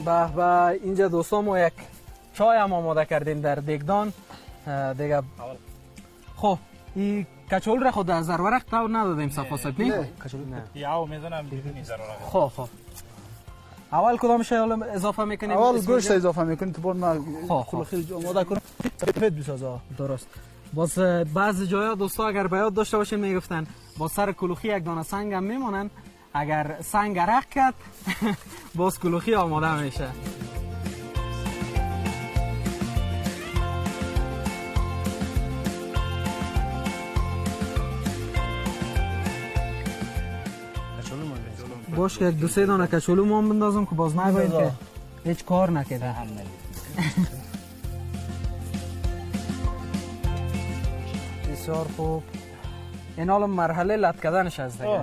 به اینجا دوستان ما یک چای هم آماده کردیم در دیگدان دیگه. خب این کچول را خود از زرورق تو ندادیم صفا صاحب نه کچول نه یاو میزنم بدون زرورق. خب اول کدامش اضافه میکنیم؟ اول گوشت اضافه میکنیم تو بعد ما کلوخی آماده کنیم سفید بسازه. درست. باز بعضی جاها دوستا اگر به یاد داشته باشین میگفتن با سر کلوخی یک دانه سنگ هم میمونن، اگر سنگ عرق کرد باز کلوخی آماده میشه. باش که یک دو سه دانه کچولو ما بندازم که باز نگوییم که هیچ کار نکرده. بسیار خوب. این حالا مرحله لط کردنش است دیگه.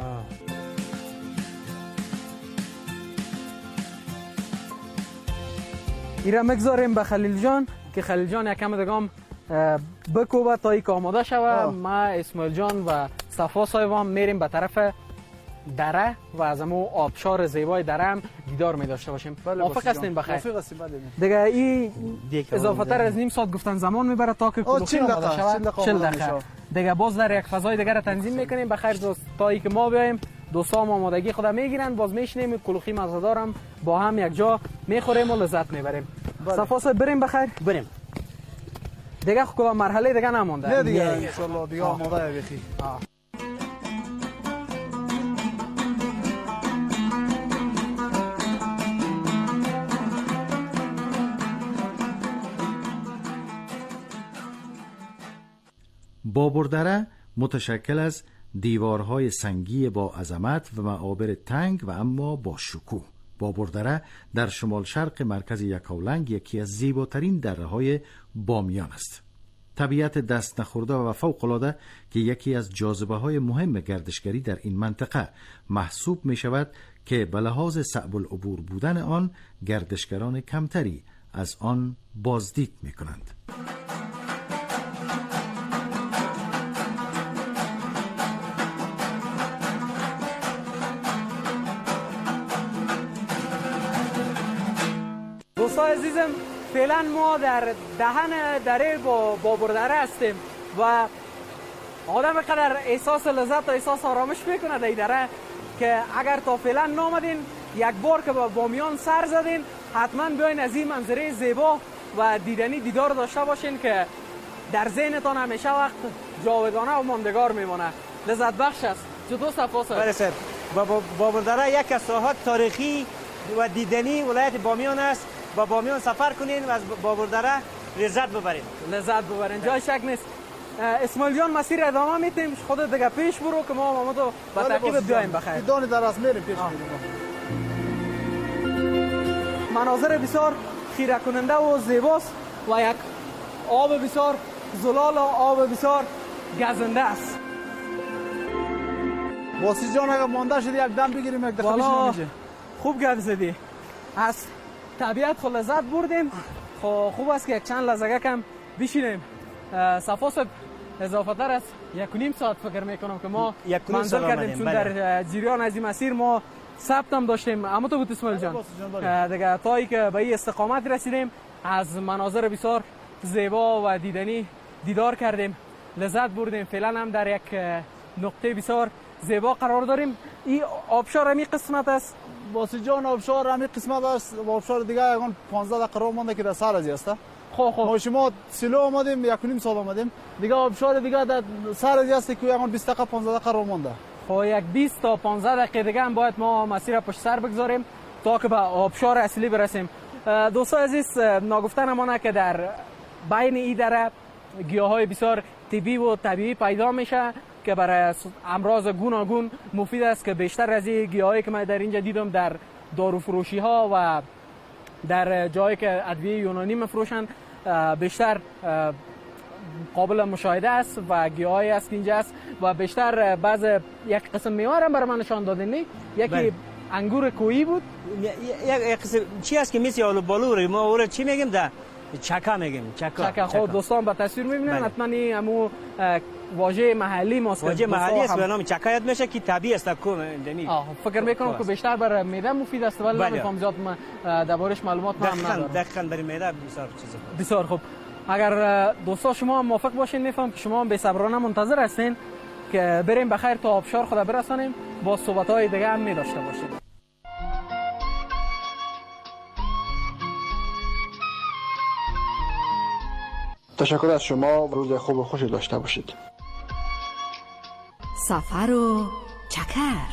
ایره میگذاریم به خلیل جان که خلیل جان یکم دیگه بکوبه تا اینکه آماده شوه. ما اسماعیل جان و صفا صاحب هم میریم به طرف دره و از امو آبشار زیبای دره هم دیدار می داشته باشیم. موافق هستین بخیر؟ موافق هستیم. دیگه این اضافه تر از نیم ساعت گفتن زمان میبره تا که کلوخی آماده شود. 40 دقیقه دیگه باز در یک فضای دیگر تنظیم میکنیم. بخیر دوست تا اینکه ما بیایم دوستام آمادگی خود میگیرن باز میشینیم کلوخی مزه‌دار هم با هم یک جا میخوریم و لذت میبریم. صفا صاحب بریم بخیر؟ بریم دیگه خود مرحله دیگه نمونده. نه دیگه ان شاء الله دیگه آماده بخی. بابردره متشکل از دیوارهای سنگی با عظمت و معابر تنگ و اما با شکوه. بابردره در شمال شرق مرکز یکاولنگ یکی از زیباترین دره‌های بامیان است. طبیعت دست نخورده و فوق‌العاده که یکی از جاذبه‌های مهم گردشگری در این منطقه محسوب می شود که به لحاظ صعب العبور بودن آن گردشگران کمتری از آن بازدید می کنند. دوستان عزیزم فعلا ما در دهن دره بابردره هستیم و آدم قدر احساس لذت و احساس آرامش میکنه در دره که اگر تا فعلا نامدین یک بار که با بامیان سر زدین حتما بیاین از این منظره زیبا و دیدنی دیدار داشته باشین که در ذهنتان همیشه وقت جاودانه و ماندگار میمونه. لذت بخش است. چطور صفا صاحب؟ بله سر بابردره یک از ساحات تاریخی و دیدنی ولایت بامیان است. با بامیان سفر کنین و از بابردره لذت ببرین. جای شک نیست. اسماعیل جان مسیر ادامه میتیم خودت دیگه پیش برو که ما محمدو با تعقیب بیایم بخیر. دان درست میریم پیش میریم. مناظر بسیار خیره کننده و زیباست و یک آب بسیار زلال و آب بسیار گزنده است. واسی جان اگه مانده شدی یک دم بگیریم یک دفعه میشه. خوب گپ زدی. از طبیعت خود لذت بردیم. خوب است که یک چند لحظه کم بشینیم. صفا صاحب اضافه تر است 1.5 ساعت فکر میکنم که ما منزل کردیم چون در جریان از این مسیر ما ثبت هم داشتیم. اما تو بود اسماعیل جان دیگه تایی که به این استقامت رسیدیم از مناظر بسیار زیبا و دیدنی دیدار کردیم لذت بردیم. فعلا هم در یک نقطه بسیار زیبا قرار داریم. این آبشار همی قسمت است. واسی جان آبشار همی قسمت است و آبشار دیگه یکان 15 دقیقه راه مونده که در سر از است. خب ما شما سیلو آمدیم 1.5 ساعت آمدیم دیگه آبشار دیگه در سر از است که یکان 20 دقیقه 15 دقیقه راه مونده. خب یک 20 تا 15 دقیقه دیگه هم باید ما مسیر پشت سر بگذاریم تا که به آبشار اصلی برسیم. دوستان عزیز ناگفته نمانه که در بین این دره گیاهای بسیار طبیعی پیدا میشه که برای امراض گوناگون مفید است که بیشتر از این گیاهایی که من در اینجا دیدم در داروفروشی ها و در جایی که ادویه یونانی میفروشن بیشتر قابل مشاهده است و گیاهایی است که اینجا است و بیشتر بعض یک قسم میوه هم برای من نشان دادین نه یکی انگور کوهی بود یک قسم چی است که مثل آلو بالو ما اون چی میگیم ده چکه میگیم چکه. خود دوستان با تصویر میبینن حتما همو واژه محلی ماست. واژه محلی است به نام چکه یاد میشه که طبیعی است کوم اندمی. فکر میکنم که بیشتر برای معده مفید است ولی نمیفهم زیاد دربارش معلومات ندارم. دقیقاً برای معده بسیار چیزه. بسیار خوب. اگر دوستا شما هم موافق باشین میفهم که شما هم بی‌صبرانه منتظر هستین که بریم بخیر تا آبشار خود برسانیم با صحبت‌های دیگه هم می داشته باشیم. تشکر از شما. روز خوب و خوشی داشته باشید. سفر و چکر.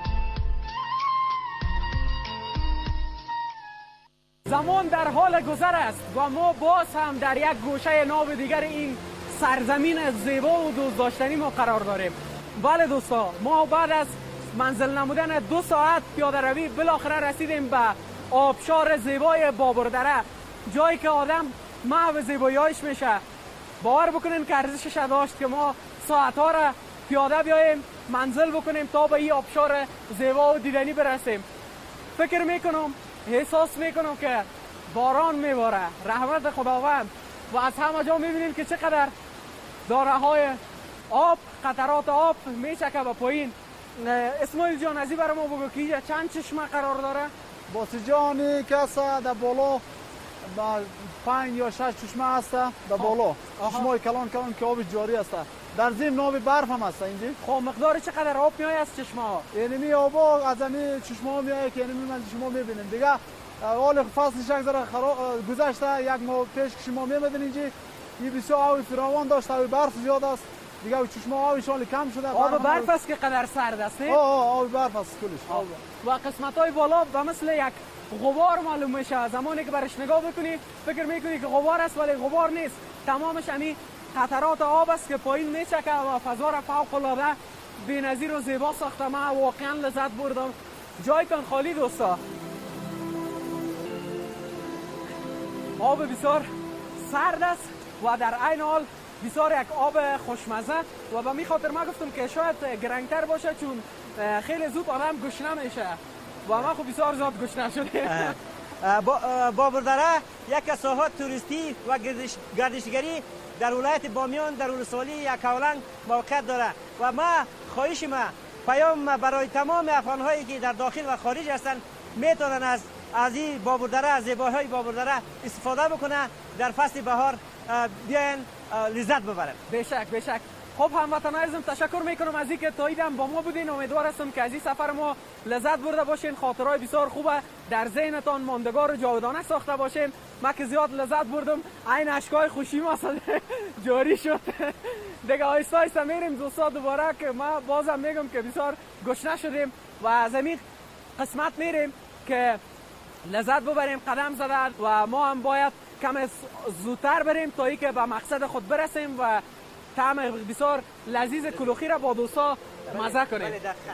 زمان در حال گذر است و ما باز هم در یک گوشه ناب دیگر این سرزمین زیبا و دوست داشتنی ما قرار داریم. بله دوستا، ما بعد از منزل نمودن 2 ساعت پیاده روی بالاخره رسیدیم به آبشار زیبای بابردره، جایی که آدم محو زیبایی‌هاش میشه. باور بکنین که ارزشش داشت که ما ساعت‌ها را پیاده بیاییم منزل بکنیم تا به این آبشار زیبا و دیدنی برسیم. فکر میکنم، احساس میکنم که باران میباره، رحمت خداوند، و از همه جا میبینیم که چقدر داره‌های آب، قطرات آب میچکه به پایین. اسماعیل جان ازی برای ما بگو که چند چشمه قرار داره؟ باسیجانی که است در بالا 5 یا 6 چشمه هست در بالا. چشمه کلان کلان که آب جاری است. در زیر ناب برف هم هست اینجا. خب مقدار چقدر آب میاد از چشمه ها؟ یعنی آبا از این چشمه ها میاد که یعنی من شما میبینیم دیگه. حال فصلش یک ذره گذشته، یک ماه پیش که شما میمدین اینجا این بسیار آب فراوان داشت، آب برف زیاد است دیگه. چشمه آبشان کم شده. آب برف است که قدر سرد است نه؟ آب برف است کلش. و قسمت های بالا و مثل یک غبار معلوم میشه. زمانی که برش نگاه بکنی فکر میکنی که غبار است ولی غبار نیست، تمامش همین قطرات آب است که پایین میچکه و فضا را فوق العاده بی‌نظیر و زیبا ساخته. من واقعا لذت بردم. جایتان خالی دوستا. آب بسیار سرد است و در عین حال بسیار یک آب خوشمزه و به می خاطر ما گفتم که شاید گرنگتر باشه چون خیلی زود آدم گشنه میشه و ما خب بسیار زیاد گشنه شده. بابردره یک از ساحات توریستی و گردشگری در ولایت بامیان در ولسوالی یکاولنگ موقعیت داره و ما خواهش پیام برای تمام افغان‌هایی که در داخل و خارج هستند میتونن از این بابردره، از زیبایی‌های بابردره استفاده بکنه، در فصل بهار بیاین لذت ببرن. بشک. خب هموطنان عزیزم تشکر میکنم از اینکه تا ایدم با ما بودین. امیدوار هستم که از این سفر ما لذت برده باشین، خاطرهای بسیار خوبه در ذهنتان ماندگار و جاودانه ساخته باشین. من که زیاد لذت بردم، عین اشکای خوشی ما جاری شد. دیگه آیسته آیسته میریم دوستا دوباره که ما بازم میگم که بسیار گشنه شدیم و از این قسمت میریم که لذت ببریم قدم زدن و ما هم باید کم زودتر بریم تا اینکه به مقصد خود برسیم و طعم بسیار لذیذ کلوخی را با دوستا مزه کنیم.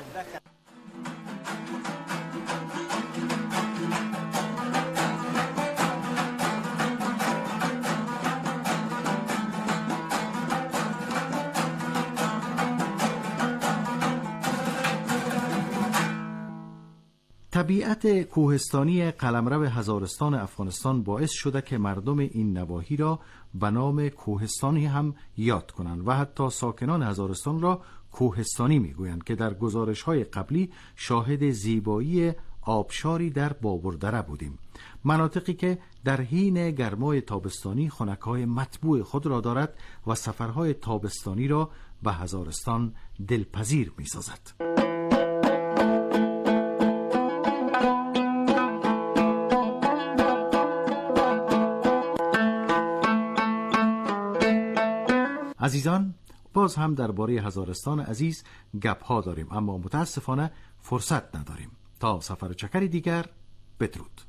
طبیعت کوهستانی قلمرو هزارستان افغانستان باعث شده که مردم این نواحی را به نام کوهستانی هم یاد کنند و حتی ساکنان هزارستان را کوهستانی میگویند که در گزارش‌های قبلی شاهد زیبایی آبشاری در بابردره بودیم، مناطقی که در حین گرمای تابستانی خنک‌های مطبوع خود را دارد و سفرهای تابستانی را به هزارستان دلپذیر می‌سازد. عزیزان، باز هم درباره هزارستان عزیز گپ ها داریم، اما متاسفانه فرصت نداریم. تا سفر چکری دیگر، بدرود.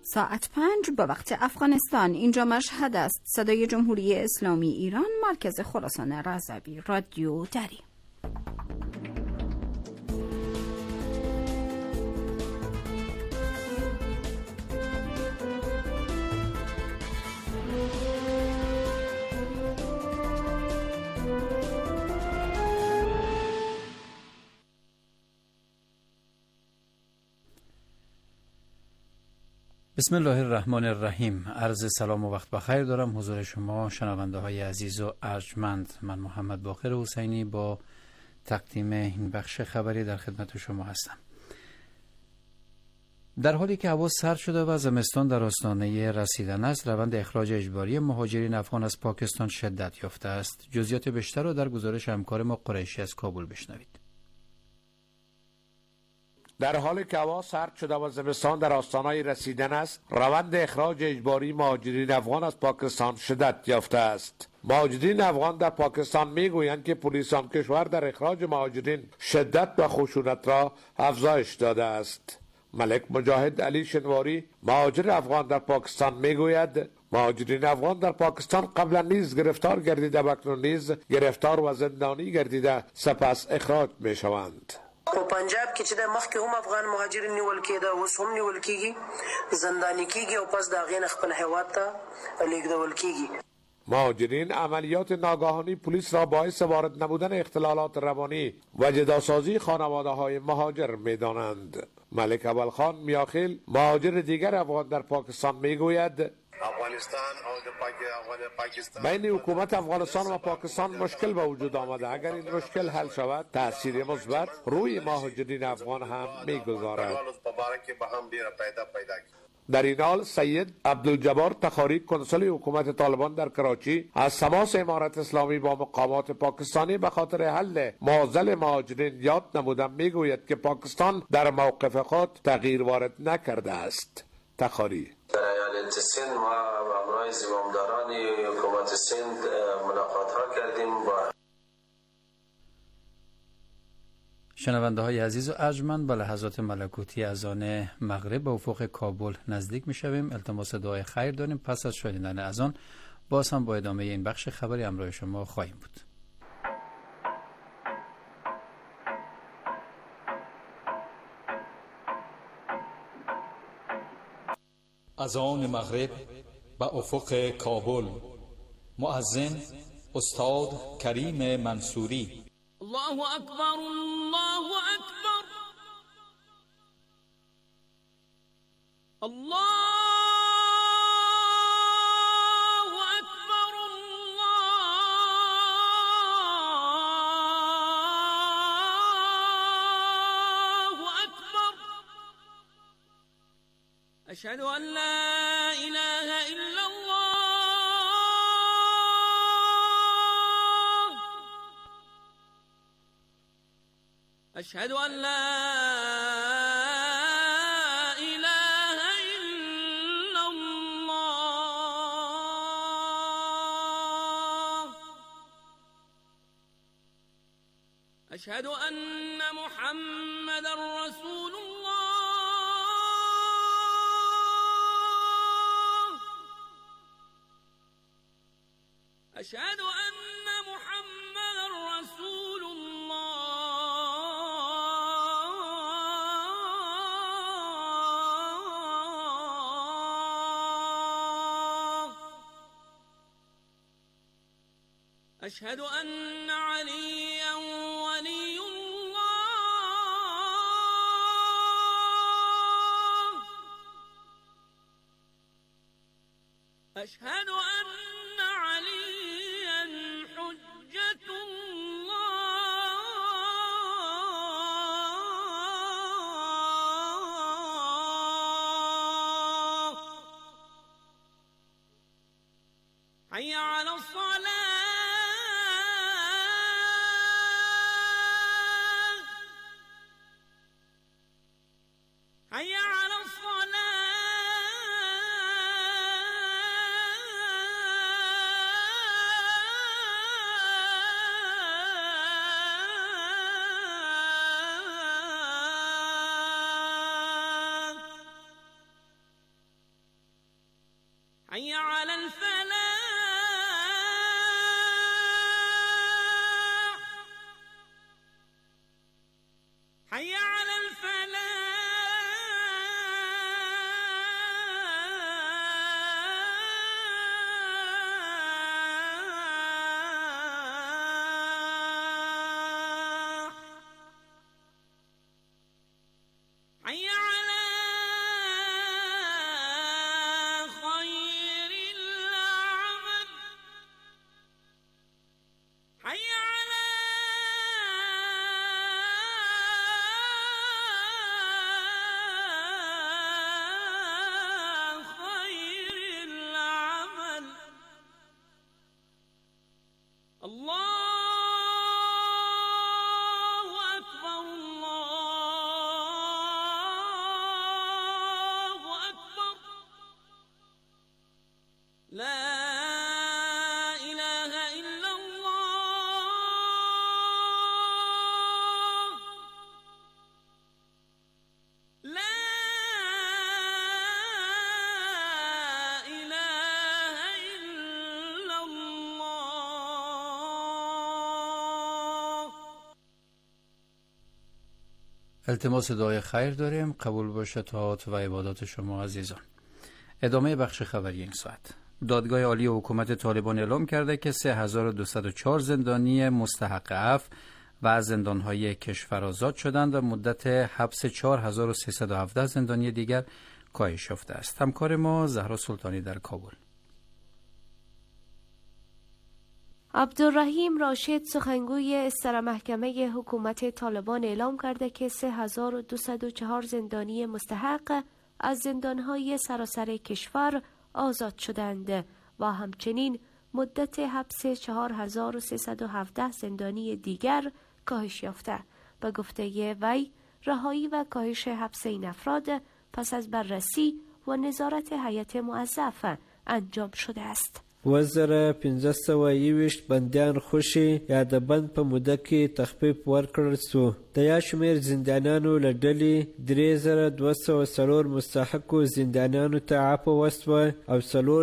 ساعت 5 به وقت افغانستان. اینجا مشهد است. صدای جمهوری اسلامی ایران، مرکز خراسان رضوی، رادیو دری. بسم الله الرحمن الرحیم. عرض سلام و وقت بخیر دارم حضور شما شنونده های عزیز و ارجمند. من محمد باقر حسینی با تقدیم این بخش خبری در خدمت شما هستم. در حالی که هوا سرد شده و زمستان در آستانه رسیدن است، روند اخراج اجباری مهاجرین افغان از پاکستان شدت یافته است. جزئیات بیشتر را در گزارش همکار ما قریشی از کابل بشنوید. در حالی که هوا سرد شده و زمستان در آستانه رسیدن است، روند اخراج اجباری مهاجرین افغان از پاکستان شدت یافته است. مهاجرین افغان در پاکستان میگویند که پلیس آن کشور در اخراج مهاجرین شدت و خشونت را افزایش داده است. ملک مجاهد علی شنواری، مهاجر افغان در پاکستان، میگوید مهاجرین افغان در پاکستان قبلا نیز گرفتار گردیده و اکنون نیز گرفتار و زندانی گردیده سپس اخراج میشوند. په پنجاب کې چې د مخکې هم افغان مهاجرین نیول کېده، اوس هم نیول کېږي، زندانی کېږي او پس د هغې نه خپل هیواد ته لیږدول کېږي. مهاجرین عملیات ناگهانی پلیس را باعث وارد نبودن اختلالات روانی و جداسازی خانواده های مهاجر می‌دانند. ملک اولخان میاخیل، مهاجر دیگر افغان در پاکستان، میگوید بین حکومت افغانستان و پاکستان مشکل به وجود آمده. اگر این مشکل حل شود، تأثیر مثبت روی مهاجرین افغان هم میگذارد. در این حال سید عبدالجبار تخاری، کنسول حکومت طالبان در کراچی، از تماس امارت اسلامی با مقامات پاکستانی به خاطر حل معضل مهاجرین یاد نموده، میگوید که پاکستان در موقف خود تغییر وارد نکرده است. تخاری: در ایالت سند ما همراه زمامداران حکومت سند ملاقات ها کردیم. شنونده های عزیز و ارجمند، به لحظات ملکوتی اذان مغرب به افق کابل نزدیک می شویم. التماس دعای خیر داریم. پس از شنیدن اذان باز هم با ادامه این بخش خبری همراه شما خواهیم بود. اذان مغرب به افق کابل. مؤذن استاد کریم منصوری. الله اکبر، الله اکبر، الله اکبر، الله اکبر. اشهد ان لا اله الا الله. أشهد أن لا إله إلا الله. أشهد أن محمد رسول الله. أشهد أن محمد رسول الله. أشهد أن عليا ولي الله. أشهد أن عليا حجة الله. حي على الصلاة. حي على الصلاة. على الفلاح حي على التماس دعای خیر داریم. قبول باشه طاعات و عبادات شما عزیزان. ادامه بخش خبری این ساعت. دادگاه عالی حکومت طالبان اعلام کرده که 3204 زندانی مستحق عفو و از زندانهای کشور آزاد شدند و مدت حبس 4317 زندانی دیگر کاهش یافته است. همکار ما زهرا سلطانی در کابل. عبدالرحیم راشد سخنگوی سرمحکمه حکومت طالبان اعلام کرده که 3204 زندانی مستحق از زندانهای سراسر کشور آزاد شدند و همچنین مدت حبس 4317 زندانی دیگر کاهش یافته. به گفته وی رهایی و کاهش حبس این افراد پس از بررسی و نظارت هیئت موظف انجام شده است. 1521 بندیان خوشي یا د بند په موده کې تخفیف ورکړل شو. د یا شمیر زندانیانو له ډلې 3204 مستحقو زندانیانو ته عفو وسوه او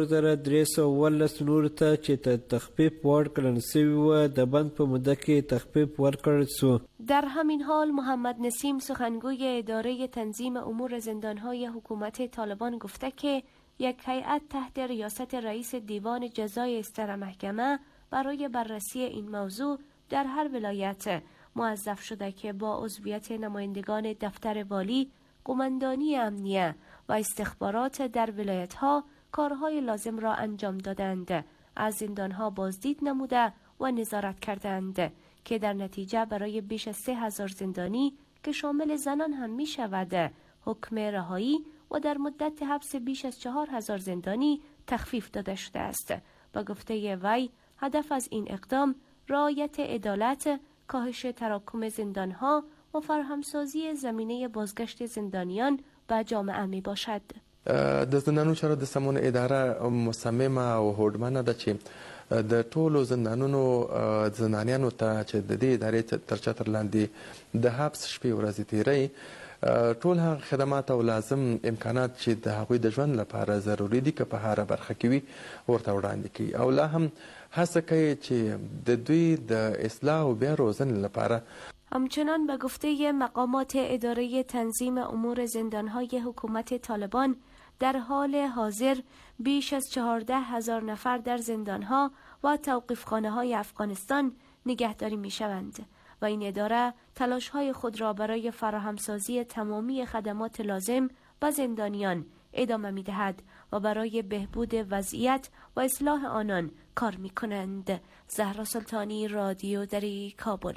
4311 نورو ته چې تخفیف ورکړل شوي وو د بند په موده کې تخفیف ورکړل شو. در همین حال محمد نسیم سخنگوی اداره تنظیم امور زندانهای حکومت طالبان گفته که یک هیئت تحت ریاست رئیس دیوان جزای سرمحکمه برای بررسی این موضوع در هر ولایت موظف شده که با عضویت نمایندگان دفتر والی، قماندانی امنیه و استخبارات در ولایت‌ها کارهای لازم را انجام دادند، از زندانها بازدید نموده و نظارت کردند که در نتیجه برای بیش از 3000 زندانی که شامل زنان هم می شود حکم رهایی و در مدت حبس بیش از 4000 زندانی تخفیف داده شده است. با گفته وی هدف از این اقدام رعایت عدالت، کاهش تراکم زندانها و فراهمسازی زمینه بازگشت زندانیان به جامعه می باشد. د زندانونو چارو د سمون اداره مصممه او هوډمنه ده چې د ټولو زندانونو زندانیانو ته چې د دې ادارې تر چتر لاندې د حبس شپې ورځې تیری ټول هغه خدمات او لازم امکانات چې د هغوی د ژوند لپاره ضروري دي که په هره برخه کې وي ورته وړاندې کوي او لا هم هڅه کوي چې د دوی د اصلاح او بیا روزنې لپاره. همچنان به گفته مقامات اداره تنظیم امور زندانهای حکومت طالبان در حال حاضر بیش از 14000 نفر در زندانها و توقیفخانه‌های افغانستان نگهداری می‌شوند و این اداره تلاش‌های خود را برای فراهمسازی تمامی خدمات لازم به زندانیان ادامه می‌دهد و برای بهبود وضعیت و اصلاح آنان کار می‌کنند. زهرا سلطانی، رادیو دری، کابل.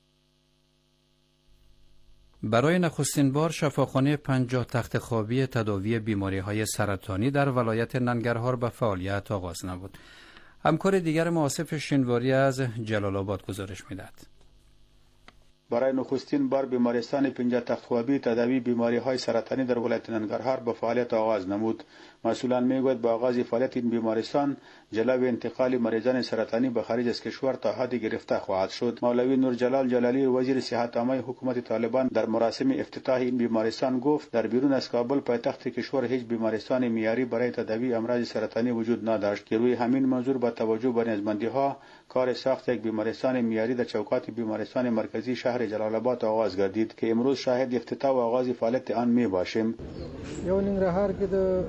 برای نخستین بار شفاخانه 50 تخت خوابی تداوی بیماری‌های سرطانی در ولایت ننگرهار به فعالیت آغاز نمود. همکار دیگر ما آصف شینواری از جلال آباد گزارش می‌دهد. برای نخستین بار بیمارستان 50 تختخوابی تداوی بیماری‌های سرطانی در ولایت ننگرهار به فعالیت آغاز نمود. مسئولان میگوید با آغاز فعالیت این بیمارستان جلوی انتقال مریضان سرطانی به خارج از کشور تا حدی گرفته خواهد شد. مولوی نورجلال جلالی وزیر صحت عامه حکومت طالبان در مراسم افتتاح این بیمارستان گفت در بیرون از کابل پایتخت کشور هیچ بیمارستان معیاری برای تداوی امراض سرطانی وجود نداشت که روی همین منظور با توجه به نیازمندی‌ها کار ساخت یک بیمارستان معیاری در چوکات بیمارستان مرکزی شهر جلال آباد آغاز گردید که امروز شاهد افتتاح و آغاز فعالیت آن میباشیم. یو ننګرهار کې د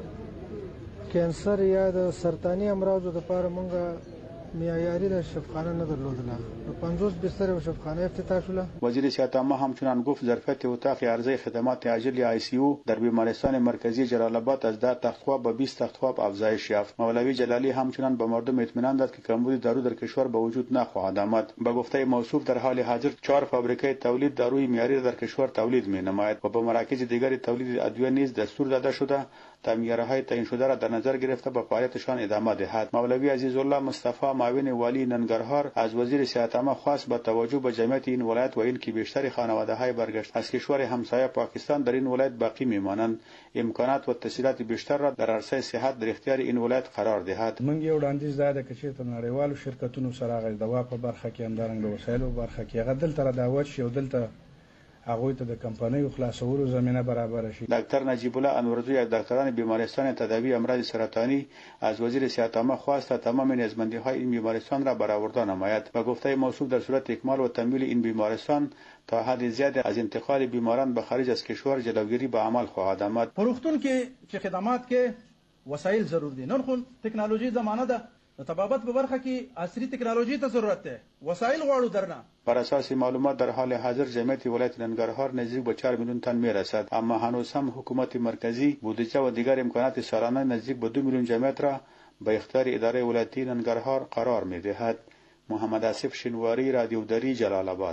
کینسر یا د سرطاني امراضو لپاره مونږ معیاري د شفاخانه نه درلودله. 50 بستر شفاخانه افتتاح شوله. وزیر صحت عامه همچنان گفت ظرفیت اتاق عرضه خدمات عاجل آی سی او در بیمارستان مرکزی جلال آباد از 10 تختخواب به 20 تختخواب افزایش یافت. مولوی جلالی همچنان به مردم اطمینان داد که کمبود دارو در کشور به وجود نخواهد آمد. به گفته موصوف در حال حاضر 4 فابریکه تولید داروی معیاری در کشور تولید می‌نماید و به مراکز دیگر تولید ادویه نیز دستور داده شده تا معیارهای تعیین شده را در نظر گرفته به فعالیتشان ادامه دهد. مولوی عزیزالله مصطفی معاون والی ننگرهار از وزیر صحت عامه خواست با توجه به جمعیت این ولایت و اینکه بیشتر خانواده‌های برگشت از کشور همسایه پاکستان در این ولایت باقی میمانند امکانات و تسهیلات بیشتر را در عرصه صحت در اختیار این ولایت قرار دهد. من یو وړاندیز ده چې تر نړیوالو شرکتونو سره غږ دوا په برخه کې همدارنګه د وسایلو برخه کې هغه دلته را دعوت شي او دلته هغوی ته د کمپنیو خلاصولو زمینه برابر شي. دکتر نجیب الله انورزوی از دکتران بیمارستان تداوی امراض سرطانی از وزیر صحت عامه خواست تا تمام نیازمندی‌های این بیمارستان را برآورده نماید و گفته موصوف در صورت اکمال و تمویل این بیمارستان تا حد زیاد از انتقال بیماران به خارج از کشور جلوگیری به عمل خواهد آمد. پروختون کې چې خدمات کې وسایل ضرور دي. نن خو ټکنالوژي زمانه ده. د طبابت په برخه کې عصري ټکنالوژي ته ضرورت ده. وسایل غواړو درنه. بر اساس معلومات در حال حاضر جمعیت ولایت ننگرهار نزدیک به 4 میلیون تن میرسد، اما هنوز هم حکومت مرکزی بودجه و دیگر امکانات سالانه نزدیک به 2 میلیون جمعیت را به اختیار اداره ولایتی ننگرهار قرار میدهد. محمد آصف شنواری، رادیو دری، جلال آباد.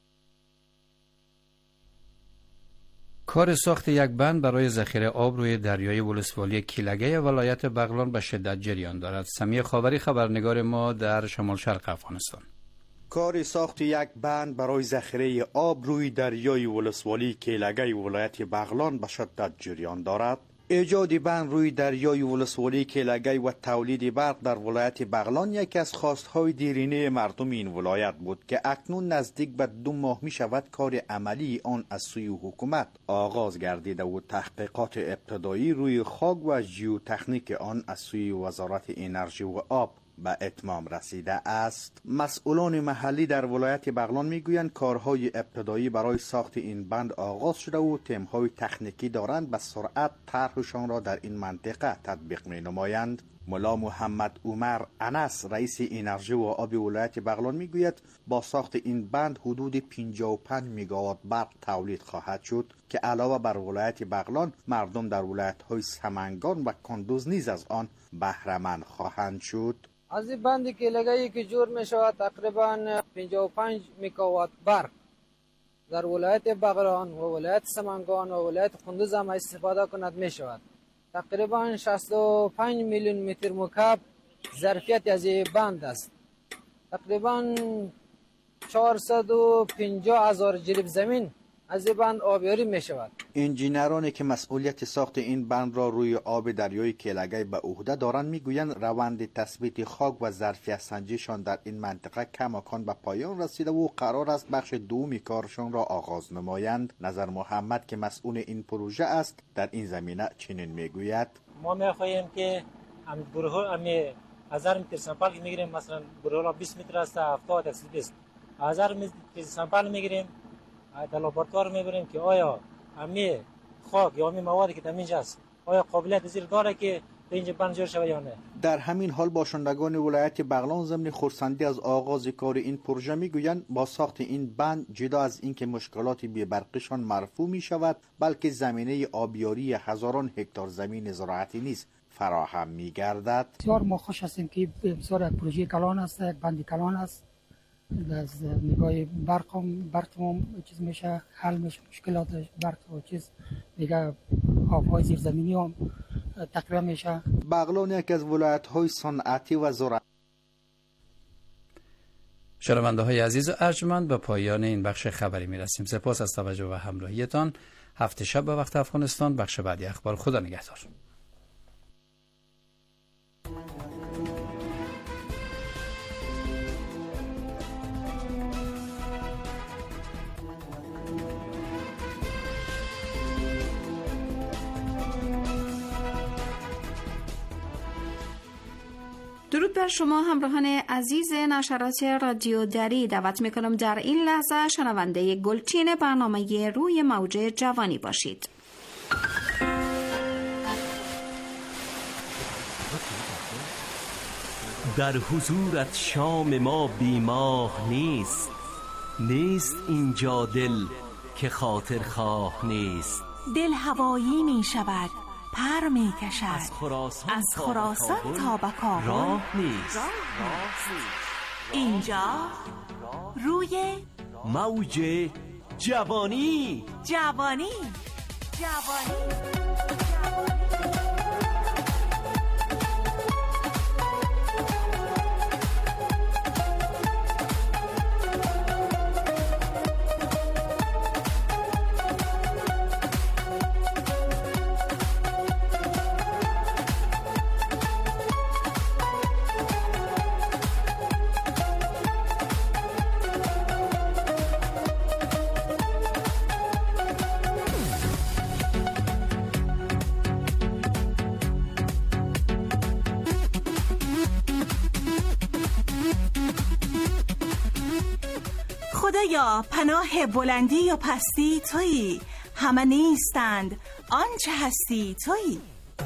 کار ساخت یک بند برای ذخیره آب روی دریای ولسوالی کیلگه ولایت بغلان به شدت جریان دارد. سمیه خاوری خبرنگار ما در شمال شرق افغانستان. کار ساخت یک بند برای ذخیره آب روی دریای ولسوالی کیلگه ولایت بغلان به شدت جریان دارد. ایجاد بند روی دریای ولسوالی کیلگه و تولید برق در ولایت بغلان یکی از خواستهای دیرینه مردم این ولایت بود که اکنون نزدیک به 2 ماه می شود کار عملی آن از سوی حکومت آغاز گردیده و تحقیقات ابتدایی روی خاک و ژئوتکنیک آن از سوی وزارت انرژی و آب به اتمام رسیده است. مسئولان محلی در ولایت بغلان میگویند کارهای ابتدایی برای ساخت این بند آغاز شده و تیم‌های تکنیکی دارند به سرعت طرحشان را در این منطقه تطبیق می‌نمایند. ملا محمد عمر انس رئیس انرژی و آب ولایت بغلان میگوید با ساخت این بند حدود 55 میگاوات برق تولید خواهد شد که علاوه بر ولایت بغلان مردم در ولایت‌های سمنگان و کندوز نیز از آن بهره مند خواهند شد. از این بندی که لگایی که جور می شود تقریبا 55 میگاوات برق در ولایت بغلان و ولایت سمنگان و ولایت کندوز هم استفاده کند می شود. تقریبا 65 میلیون متر مکعب ظرفیت از این بند است. تقریبا 450,000 جریب زمین از این بند آبیاری می شود. انجینرانی که مسئولیت ساخت این بند را روی آب دریای کیلگه به عهده دارند میگویند روند تثبیت خاک و ظرفیت سنجیشان در این منطقه کماکان به پایان رسیده و قرار است بخش دومی کارشان را آغاز نمایند. نظر محمد که مسئول این پروژه است در این زمینه چنین میگوید: ما میخواهیم که هم گروه هم 1000 متر سامپل میگیریم، مثلا گروه 20 متر است 70 است 1000 متر سامپل میگیریم در لابراتوار میبریم که آیا همه خاک یا همه موادی که در اینجا است آیا قابلیت زیر داره که به اینجا بند جور شود یا نه. در همین حال باشندگان ولایت بغلان ضمن خرسندی از آغاز کار این پروژه میگویند با ساخت این بند جدا از اینکه مشکلات بی برقشان مرفوع می شود بلکه زمینه آبیاری هزاران هکتار زمین زراعتی نیز فراهم می گردد. بسیار ما خوش هستیم که بسیار پروژه کلان است، بند کلان است. از نگاه برق هم چیز میشه، حل میشه مشکلات برق و چیز دیگه، آبهای زیرزمینی هم تقریبا میشه. بغلان یکی از ولایت‌های صنعتی و زراعتی شنونده های عزیز و ارجمند، به پایان این بخش خبری می رسیم. سپاس از توجه و همراهیتان. هفته شب به وقت افغانستان، بخش بعدی اخبار. خدا نگهدار. درود بر شما همراهان عزیز نشرات رادیو دری. دعوت میکنم در این لحظه شنونده گلچین برنامه روی موج جوانی باشید. در حضورت شام ما بیماه نیست، نیست اینجا دل که خاطر خواه نیست. دل هوایی می شود، پر می کشد از خراسان تا به کابل، راه نیست. اینجا روی موج جوانی. جوانی خدایا پناه بلندی و پستی تویی، همه نیستند آنچه هستی تویی.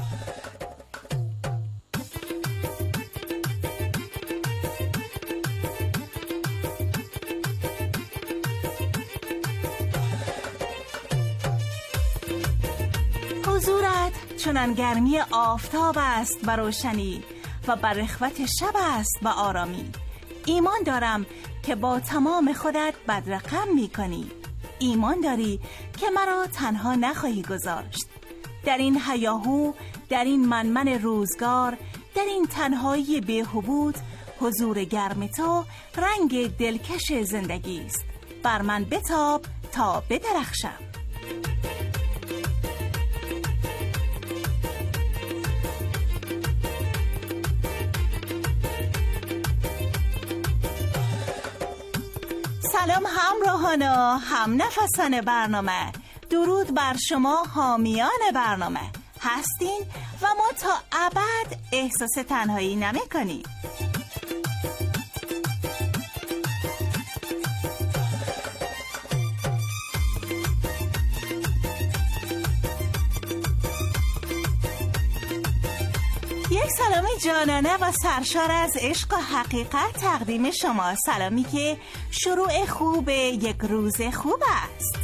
حضورت چنان گرمی آفتاب است بر روشنی و بر رخوت شب است به آرامی. ایمان دارم که با تمام خودت بدرقم می کنی. ایمان داری که مرا تنها نخواهی گذاشت. در این هیاهو، در این منمن روزگار، در این تنهایی بی‌هبوط، حضور گرم تو رنگ دلکش زندگی است. بر من بتاب تا بدرخشم. سلام همراهان و هم نفسان برنامه. درود بر شما حامیان برنامه. هستین و ما تا ابد احساس تنهایی نمی کنید. یک سلام جانانه و سرشار از عشق و حقیقت تقدیم شما. سلامی که شروع خوب یک روز خوب است.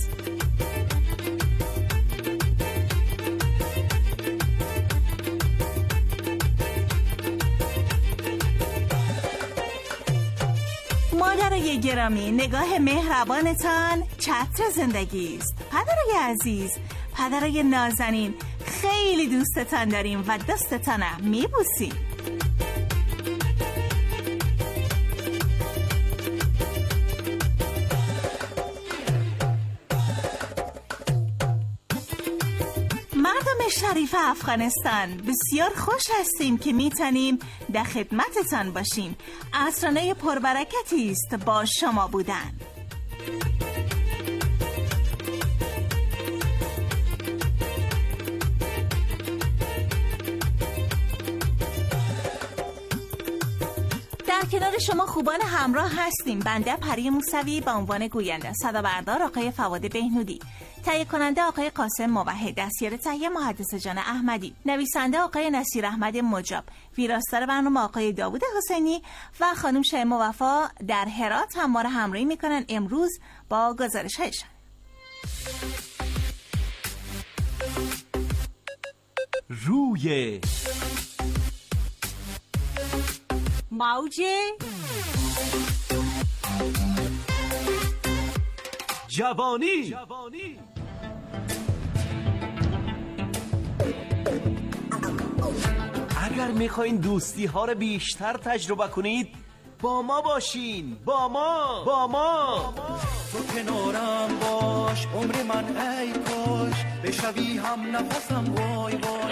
مادرای گرامی، نگاه مهربانتان چتر زندگی است. پدرای عزیز، پدرای نازنین، خیلی دوستتان داریم و دستتان میبوسیم. مردم شریف افغانستان، بسیار خوش هستیم که میتونیم در خدمتتان باشیم. عصرانه پربرکتی است با شما بودن. در کنار شما خوبان همراه هستیم. بنده پری موسوی به عنوان گوینده، صدابردار آقای فواد بهنودی، تهیه کننده آقای قاسم موحد، دستیار تهیه محدث جان احمدی، نویسنده آقای نصیر احمد مجاب، ویراستار برنامه آقای داوود حسینی و خانم شیما وفا در هرات هم ما را همراهی میکنن امروز با گزارش‌هایشان. روی موج جوانی. اگر میخواین دوستی ها رو بیشتر تجربه کنید، با ما باشین، با ما تو کنارم باش عمر من ای کاش بشوی هم نفسم وای وای.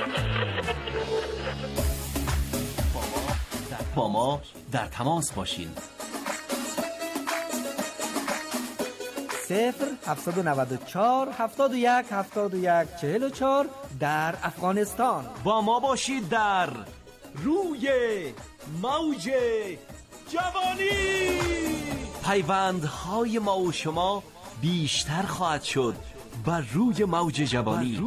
با ما در تماس باشین. 0-794 71 71 44 در افغانستان. با ما باشید در روی موج جوانی. پیوندهای ما و شما بیشتر خواهد شد بر روی موج جوانی.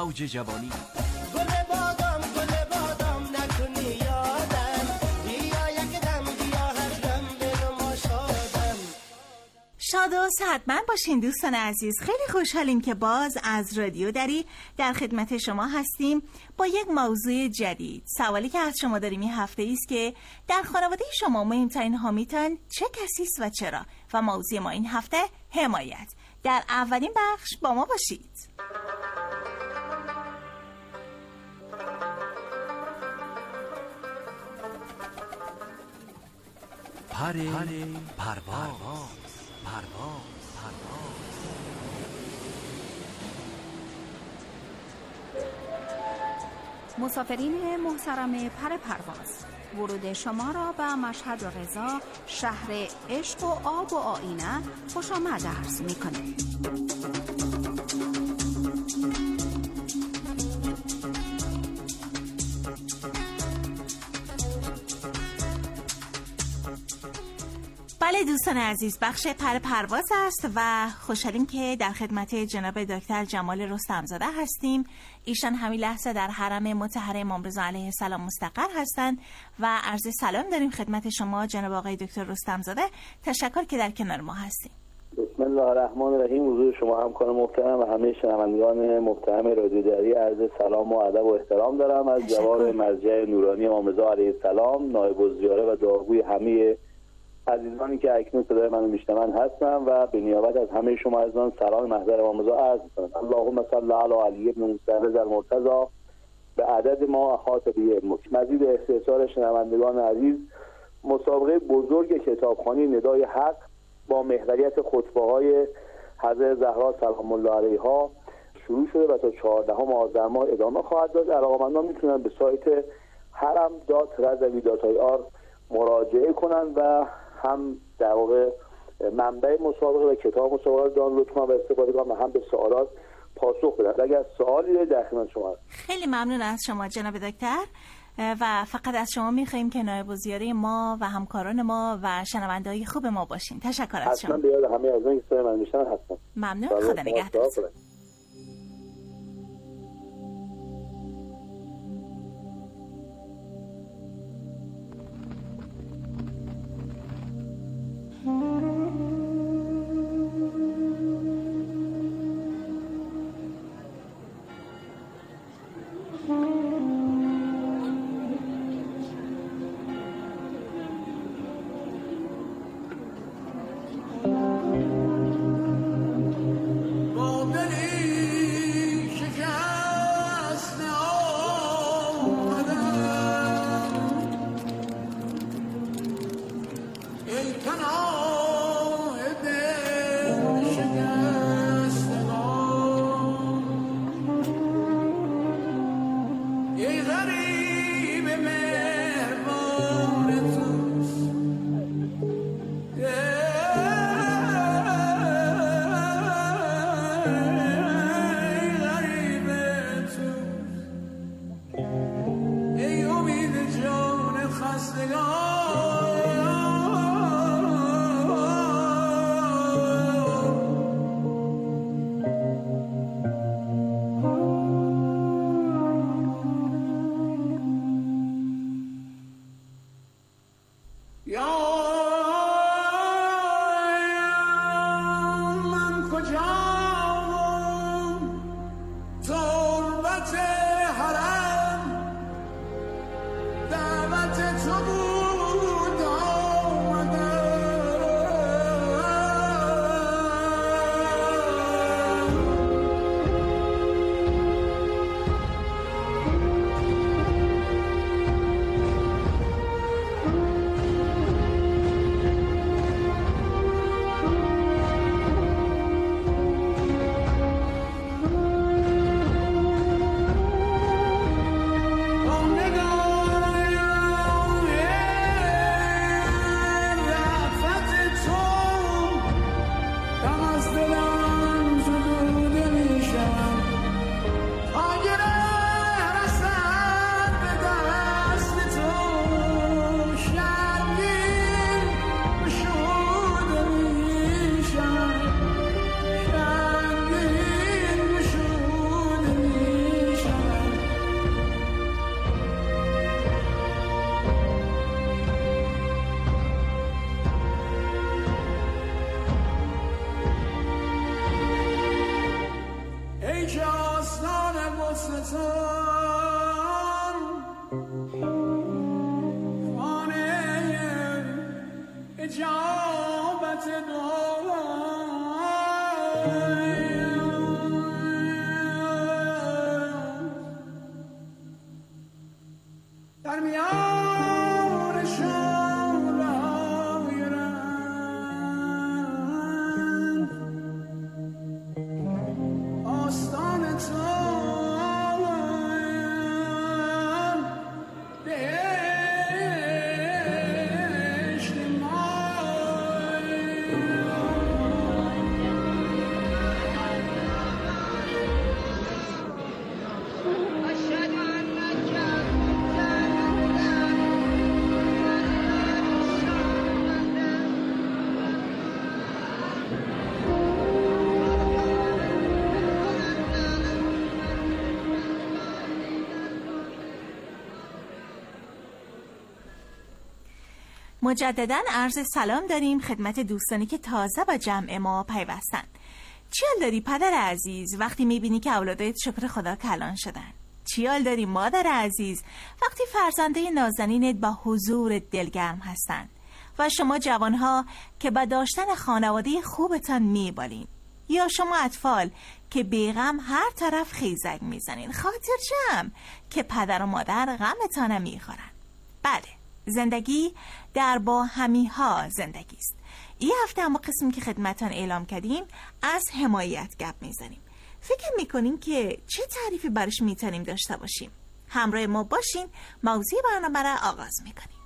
شاد و صحتمند باشین دوستان عزیز. خیلی خوشحالیم که باز از رادیو دری در خدمت شما هستیم با یک موضوع جدید. سوالی که از شما داریم این هفته ایست که در خانواده شما مهمترین حامیتان چه کسی است و چرا؟ و موضوع ما این هفته حمایت. در اولین بخش با ما باشید. پرواز. مسافرین محترم پرواز، ورود شما را به مشهد و رضا، شهر عشق و آب و آینه خوش آمد عرض می‌کنیم. بله دوستان عزیز، بخش پرواز است و خوشحالیم که در خدمت جناب دکتر جمال رستمزاده هستیم. ایشان همین لحظه در حرم مطهر امام رضا علیه السلام مستقر هستند و عرض سلام داریم خدمت شما جناب آقای دکتر رستمزاده. تشکر که در کنار ما هستیم. بسم الله الرحمن الرحیم. حضور شما همکاران محترم و همه شنوندگان محترم رادیو دری عرض سلام و ادب و احترام دارم. از جوار مرجع نورانی امام رضا علیه السلام، نایب الزیاره و دعاگوی همه عزیزانی که اکنون صدای منو میشنون هستم و به نیابت از همه شما عزیزان سلام محضر امام رضا عرض می‌کنم. اللهم صل علی علی ابن موسی المرتضی به عدد ما احاط به علمک. مزید استحضار شنوندگان عزیز، مسابقه بزرگ کتابخوانی ندای حق با محوریت خطبه‌های حضرت زهرا سلام الله علیها شروع شده و تا 14 آذر ماه ادامه خواهد داشت. علاقه‌مندان میتونن به سایت haram.radzavi.ir مراجعه کنن و هم در واقع منبع مسابقه و کتاب مسابقه رو دانلود کنن و استفاده کنن و هم به سوالات پاسخ بدن. اگر سوالی در خدمت شما هست. خیلی ممنون از شما جناب دکتر و فقط از شما می‌خوایم که نایب الزیاره ما و همکاران ما و شنونده‌های خوب ما باشین. تشکر از شما. حتما به یاد همه از این که من میشن هستم. ممنون. خدا نگهدارتون. ستان خانه اجابت در میان شعله های رنگ آستان تو بهشت مجدداً عرض سلام داریم خدمت دوستانی که تازه با جمع ما پیوستن. چی حال داری پدر عزیز وقتی میبینی که اولادت شکر خدا کلان شدن؟ چی حال داری مادر عزیز وقتی فرزنده نازنینت با حضور دلگرم هستن؟ و شما جوانها که با داشتن خانواده خوبتان میبالین، یا شما اطفال که بیغم هر طرف خیزک میزنین، خاطر جمع که پدر و مادر غمتان میخورن. بله، زندگی در با همیها زندگی است. این هفته اما قسمی که خدمتان اعلام کردیم از حمایت گپ میزنیم. فکر میکنیم که چه تعریفی برش میتونیم داشته باشیم؟ همراه ما باشین، موضوع برنامه را آغاز میکنیم.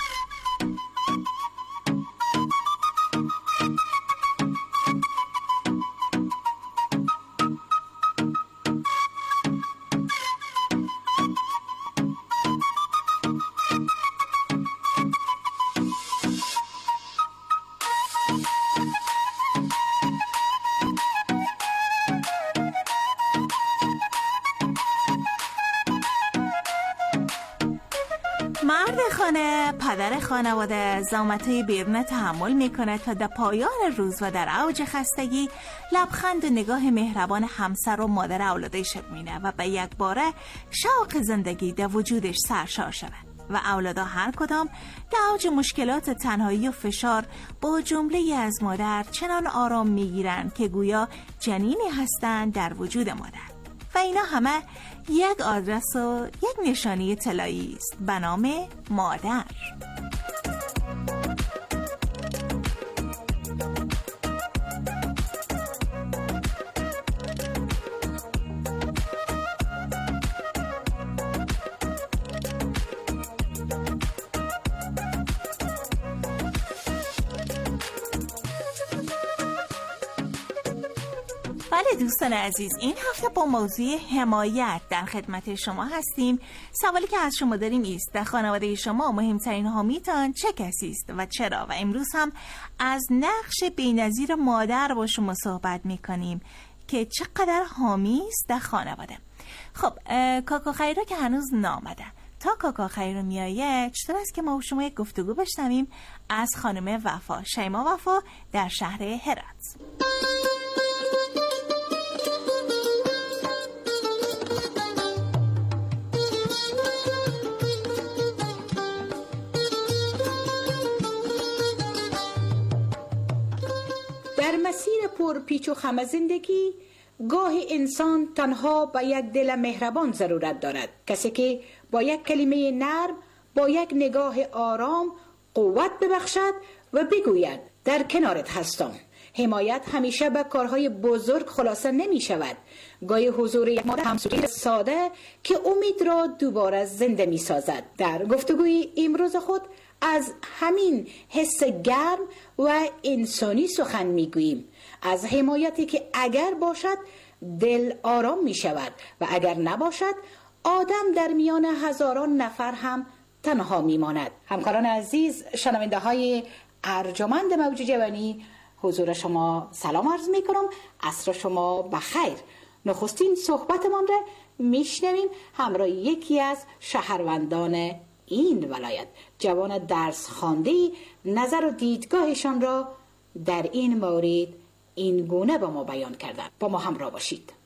مرد خانه، پدر خانواده، زحمت‌های بیرون تحمل میکنه تا در پایان روز و در اوج خستگی لبخند و نگاه مهربان همسر و مادر اولادش ببینه و به یک باره شوق زندگی در وجودش سرشار شود و اولادا هر کدام در اوج مشکلات تنهایی و فشار با جمله از مادر چنان آرام میگیرن که گویا جنینی هستند در وجود مادر. و اینا همه یک آدرس و یک نشانی طلایی است به نام مادر. بله دوستان عزیز، این هفته با موضوع حمایت در خدمت شما هستیم. سوالی که از شما داریم است در خانواده شما مهمترین حامیتان چه کسی است و چرا؟ و امروز هم از نقش بی‌نظیر مادر با شما صحبت میکنیم که چقدر حامی است در خانواده. خب کاکا خیرا که هنوز نامده، تا کاکا خیرا میایه چطور است که ما و شما یک گفتگو بشنویم از خانم وفا، شیما وفا در شهر هرات. در مسیر پر پیچ و خم زندگی گاهی انسان تنها با یک دل مهربان ضرورت دارد، کسی که با یک کلمه نرم، با یک نگاه آرام قوت ببخشد و بگوید در کنارت هستم. حمایت همیشه به کارهای بزرگ خلاصه نمی شود. گاهی حضور یک مادر همسوری ساده که امید را دوباره زنده می سازد. در گفتگوی امروز خود از همین حس گرم و انسانی سخن می گوییم. از حمایتی که اگر باشد دل آرام می شود و اگر نباشد آدم در میان هزاران نفر هم تنها می ماند. همکاران عزیز، شنونده های ارجمند موج جوانی، حضور شما سلام عرض می کنم. عصر شما بخیر. نخستین صحبتمان را میشنویم همراه یکی از شهروندان این ولایت. جوان درس خوانده‌ای نظر و دیدگاهشان را در این مورد این گونه با ما بیان کردند. با ما همراه باشید.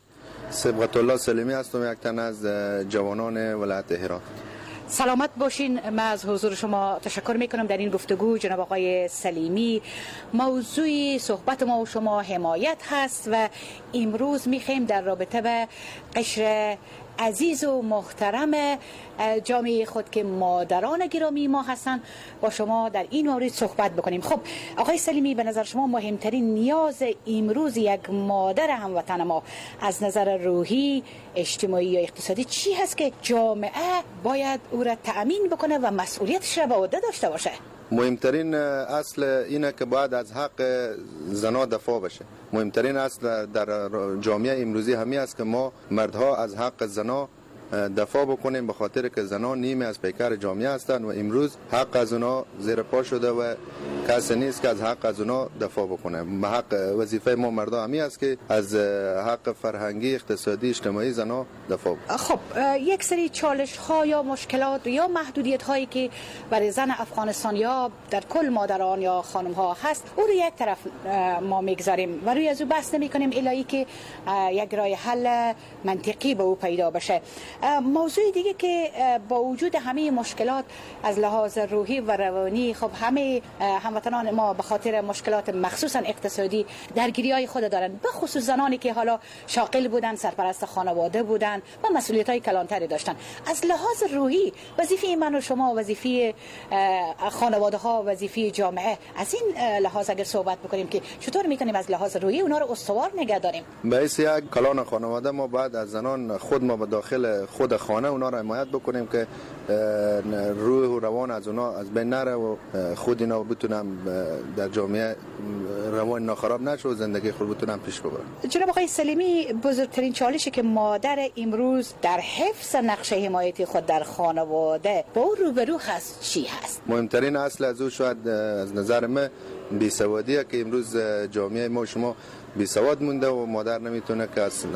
صبغت الله سلیمی هستم، یک تن از جوانان ولایت هرات. سلامت باشین. من از حضور شما تشکر میکنم در این گفتگو. جناب آقای سلیمی، موضوع صحبت ما و شما حمایت هست و امروز میخوایم در رابطه به قشر عزیز و محترم جامعه خود که مادران گرامی ما هستند با شما در این مورد صحبت بکنیم. خب آقای سلیمی، به نظر شما مهمترین نیاز امروز یک مادر هموطن ما از نظر روحی، اجتماعی یا اقتصادی چی هست که جامعه باید او را تأمین بکنه و مسئولیتش را به عهده داشته باشه؟ مهمترین اصل اینه که باید از حق زنا دفاع بشه. مهمترین اصل در جامعه امروزی همین است که ما مردها از حق زنا دفاع بکنیم، به خاطر که زنا نیمه از پیکر جامعه هستند و امروز حق از اونا زیر پا شده و کسی نیست که از حق از اونا دفاع بکنه. حق وظیفه ما مردا همین است که از حق فرهنگی، اقتصادی، اجتماعی زنا دفاع بکنه. خب یک سری چالش ها یا مشکلات یا محدودیت هایی که برای زن افغانستان یا در کل مادران یا خانم ها هست، او رو یک طرف ما میگذاریم و روی از او بحث نمی کنیم الهی که یک راه حل منطقی به او پیدا بشه. موضوع دیگه که با وجود همه مشکلات از لحاظ روحی و روانی، خب همه هموطنان ما به خاطر مشکلات مخصوصا اقتصادی درگیری‌های خود دارن، به خصوص زنانی که حالا شاغل بودن، سرپرست خانواده بودن و مسئولیت‌های کلانتری داشتن. از لحاظ روحی وظیفه من و شما، وظیفه خانواده ها، وظیفه جامعه، از این لحاظ اگر صحبت بکنیم که چطور میتونیم از لحاظ روحی اونا رو استوار نگه داریم. باعث یک کلان خانواده ما بعد از زنان خود ما به داخل خود خانه اونا را حمایت بکنیم که روح و روان از اونا از بین نره و خود اینا بتونن در جامعه روان ناخراب نشه و زندگی خود بتونن پیش ببرن. جناب آقای سلیمی، بزرگترین چالشی که مادر امروز در حفظ نقش حمایتی خود در خانواده با او روبرو هست چی هست؟ مهمترین اصل از او شاید از نظر من بیسوادیه که امروز جامعه ما شما بیسواد مونده و مادر نمیتونه که از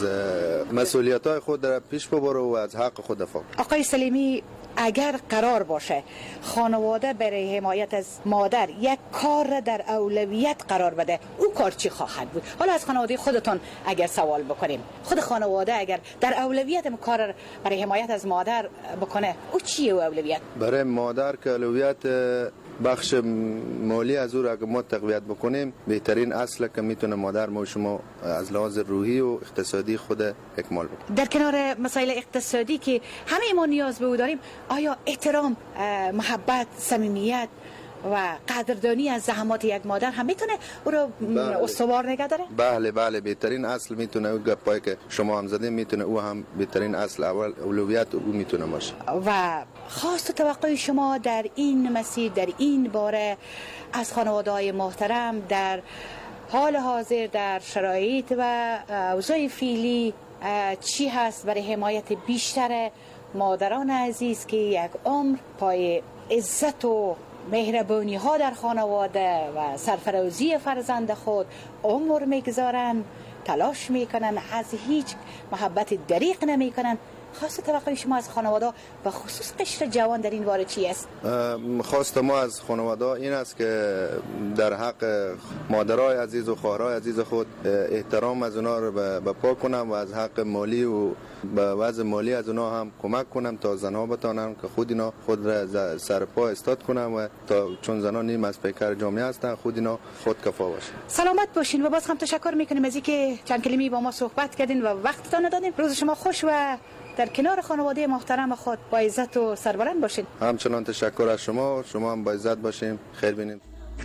مسئولیت‌های خود را پیش ببره و از حق خود دفاع. آقای سلیمی، اگر قرار باشه خانواده برای حمایت از مادر یک کار در اولویت قرار بده، او کار چی خواهد بود؟ حالا از خانواده خودتون اگر سوال بکنیم، خود خانواده اگر در اولویت کار برای حمایت از مادر بکنه، او چیه اولویت؟ برای مادر که اولویت بخش مالی از او را اگر ما تقویت بکنیم، بهترین اصل که میتونه مادر ما و شما از لحاظ روحی و اقتصادی خود اکمال بکنه. در کنار مسائل اقتصادی که همه ما نیاز به او داریم، آیا احترام، محبت، صمیمیت و قدردانی از زحمات یک مادر هم میتونه او رو استوار نگه داره؟ بله بهترین اصل میتونه او گپایی که شما هم زدین، میتونه او هم بهترین اصل اول اولویت او میتونه باشه. و خواست و توقع شما در این مسیر، در این باره از خانواده‌های محترم در حال حاضر در شرایط و اوضاع فعلی چی هست برای حمایت بیشتر مادران عزیز که یک عمر پای عزت و مهربانی ها در خانواده و سرفرازی فرزند خود عمر میگذارن، تلاش میکنن، از هیچ محبت دریغ نمیکنن؟ خواست توقع شما از خانواده و خصوص قشر جوان در این باره چی است؟ خواست ما از خانواده این است که در حق مادرای عزیز و خواهرای عزیز خود احترام از اونا رو به پا کنم و از حق مالی و به وضع مالی از اونا هم کمک کنم تا زنها بتانن که خود اینا خود را سر پا استاد کنم و تا چون زنها نیم از پیکر جامعه هستن خود اینا خود کفا باشن. سلامت باشین و باز هم تشکر میکنیم از اینکه چند کلمه‌ای با ما صحبت کردین و وقتتون دادین. روز شما خوش و در کنار خانواده محترم خود با عزت و سربلند باشین. همچنان تشکر از شما هم با عزت باشین. خیر بینید.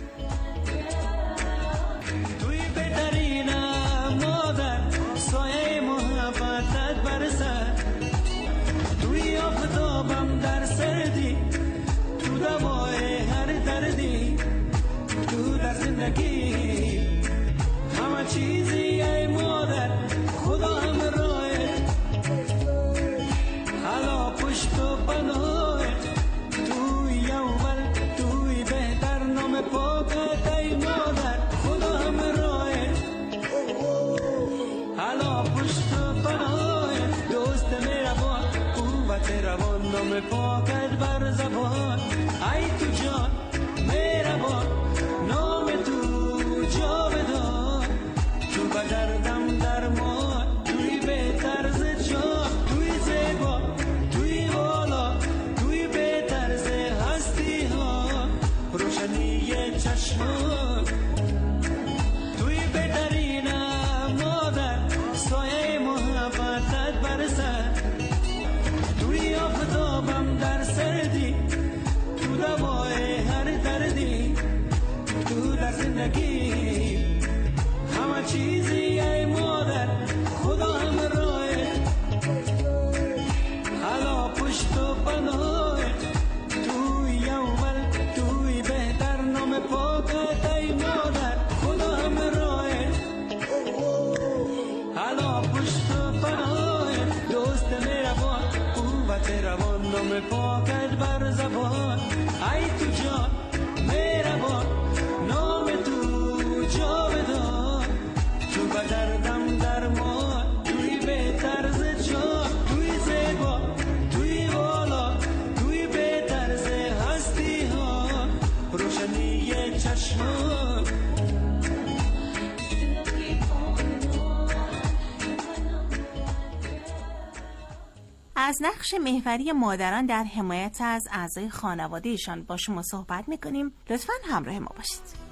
در سردی تو دوای هر دردی تو در زندگی همه چیزی ای مادر خدا همراه حالا پشت و پناه توی اول توی بهتر نام پاکت ای مادر خدا همراه حالا پشت و پناه دوست مهربان قوت روان نام پاکت بر زبان ای تو جان مهربان نام تو جاودان تو به دردم درمان توی به آفتابم در سردی، تو دوای هر دردی، تو در زندگی همه چیزی ای مادر خدا همراه، حالا پشت و پناه توی اول توی بهتر نام پاکت ای مادر خدا همراه، حالا پشت و پناه دوست مهربان قوت روان نام پاکت بر زبان، ای تو جان مهربان نام تو جاودان، تو به دردم درمان توی بهتر ز جان، توی زیبا توی بالا توی بهتر ز هستی ها، روشنی چشمان. از نقش محوری مادران در حمایت از اعضای خانوادهشان با شما صحبت میکنیم. لطفاً همراه ما باشید.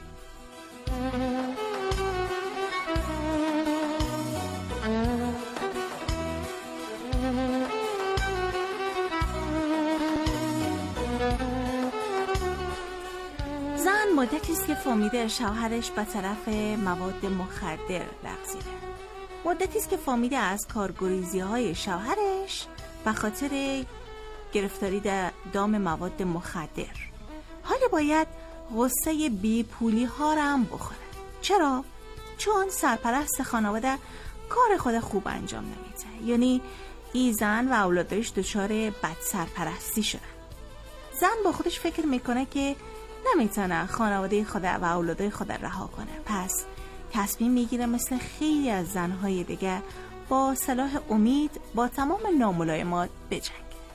زن مدتی است که فهمیده شوهرش به طرف مواد مخدر لغزیده. مدتی است که فهمیده از کارگریزی‌های شوهرش به خاطر گرفتاری در دام مواد مخدر. حالا باید غصه بی پولی ها را هم بخوره. چرا؟ چون سرپرست خانواده کار خود خوب انجام نمیده. یعنی این زن و اولادش دچار بد سرپرستی شدن. زن با خودش فکر میکنه که نمیتونه خانواده خود و اولادای خود رها کنه. پس تصمیم میگیره مثل خیلی از زنهای دیگه با سلاح امید با تمام ناملایمات بجنگه.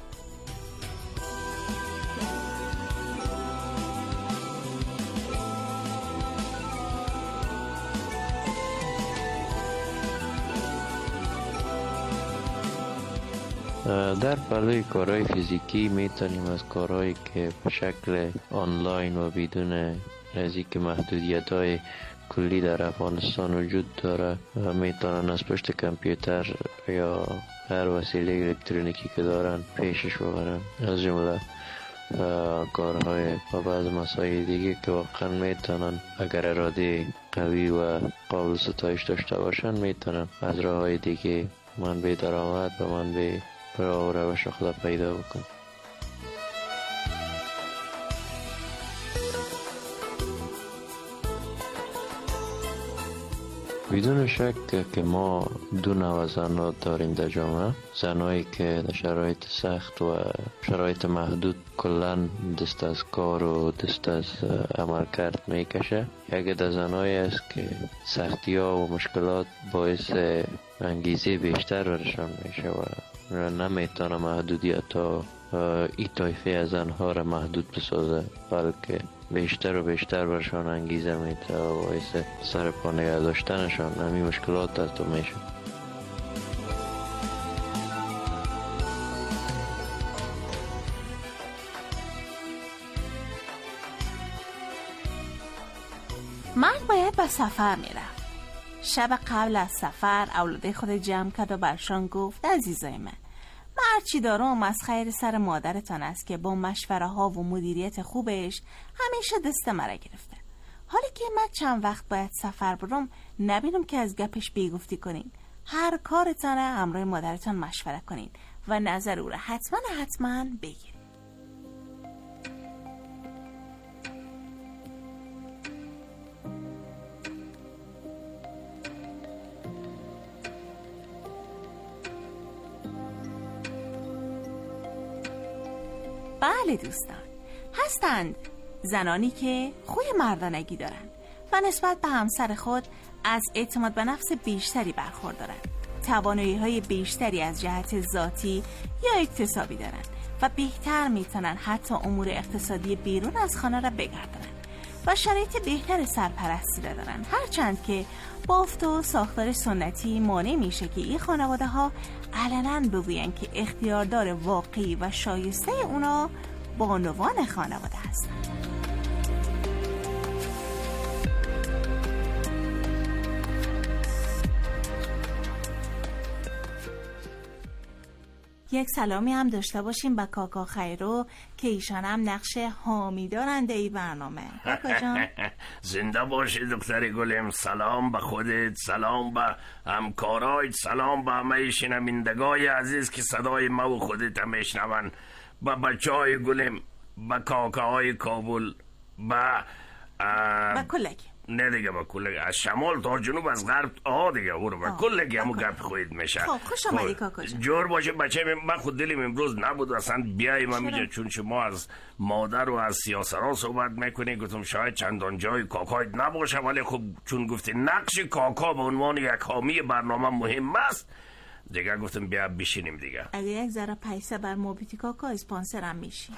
در پرده کارهای فیزیکی میتونیم از کارهایی که به شکل آنلاین و بدون نزدیک محدودیت‌های کلی در افغانستان وجود داره میتونن از پشت کامپیوتر یا هر وسیله الکترونیکی که دارن پیشش ببرن، از جمله کارهای و بعض مسائل دیگه که واقعا میتونن اگر اراده قوی و قابل ستایش داشته باشن میتونن از راههای دیگه منبع درآمد و منبع راه و روش خود پیدا بکن. بدون شک که ما دو نوع زن‌ها داریم در جامعه. زنایی که در شرایط سخت و شرایط محدود کلن دست از کار و دست از عمل کرد میکشه. یکی در زنایی است که سختی ها و مشکلات باعث انگیزه بیشتر برشان میشه و نمیتونه محدودیت ها این طایفه از زنها را محدود بسازه، بلکه بیشتر و بیشتر برشان انگیزه میده و باعث سر پا نگه داشتنشان همین مشکلات از تو میشه. مرد باید به سفر میرفت. شب قبل از سفر اولاده خود جمع کرد و برشان گفت عزیزای من هرچی دارم از خیر سر مادرتان است که با مشوره ها و مدیریت خوبش همیشه دست مرا گرفته. حالا که من چند وقت باید سفر برم نبینم که از گپش بیگفتی کنین. هر کارتان همراه مادرتان مشوره کنین و نظر او را حتما بگیرین. بله دوستان، هستند زنانی که خوی مردانگی دارند و نسبت به همسر خود از اعتماد به نفس بیشتری برخوردارند، توانایی‌های بیشتری از جهت ذاتی یا اکتسابی دارند و بهتر میتونن حتی امور اقتصادی بیرون از خانه را بگردانند و شرایط بهتر سرپرستی را دارند. هرچند که بافت و ساختار سنتی مانع میشه که این خانواده ها علنا بگوین که اختیاردار واقعی و شایسته اونا بانوان خانواده هستند. یک سلامی هم داشته باشیم به کاکا خیرو که ایشان هم نقش حامی دارنده ای برنامه. کاکا جان زنده باشی دکتر گلم. سلام به خودت، سلام به همکارایت، سلام به همه شنوندگان عزیز که صدای ما و خودت هم میشنون، به بچهای گلم، به کاکاهای کابل، به کلگی، نه دیگه با کلگی، از شمال تا جنوب، از غرب دیگه برو با کلگی همو گپ خواهید میشه. خب خوش آمدی کاکا جان. جور باشه بچه، من خود دلم امروز نبود اصلا بیاییم اینجا، چون شما از مادر و از سیاسرها صحبت میکنی، گفتم شاید چندان جای کاکایت نباشه، ولی خب چون گفتی نقش کاکا به عنوان یک حامی برنامه مهم است دیگه، گفتم بیا بشینیم دیگه. اگه یک ذره پیسه بر موبیتی کاکا اسپانسرم میشی.